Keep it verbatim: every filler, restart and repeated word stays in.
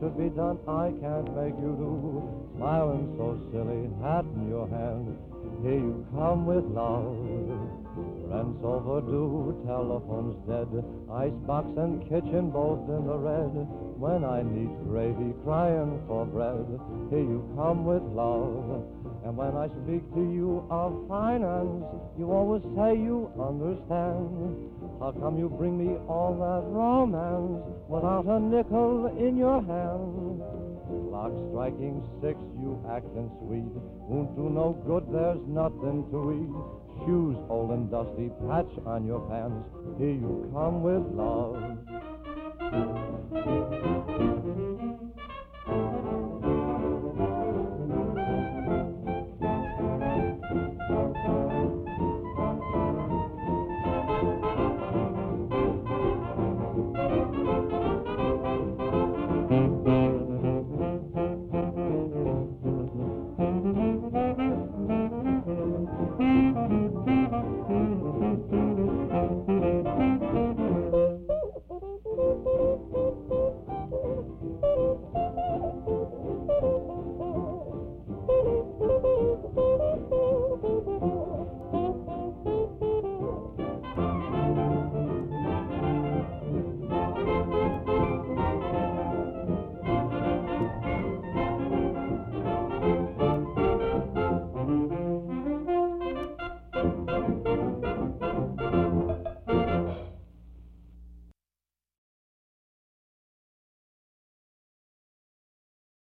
should be done, I can't make you do. Smiling so silly, hat in your hand, here you come with love. Rent's overdue, telephone's dead, icebox and kitchen both in the red. When I need gravy, crying for bread, here you come with love. And when I speak to you of finance, you always say you understand. How come you bring me all that romance without a nickel in your hand? Clock striking six, you acting sweet, won't do no good, there's nothing to eat. Shoes old and dusty, patch on your pants, here you come with love.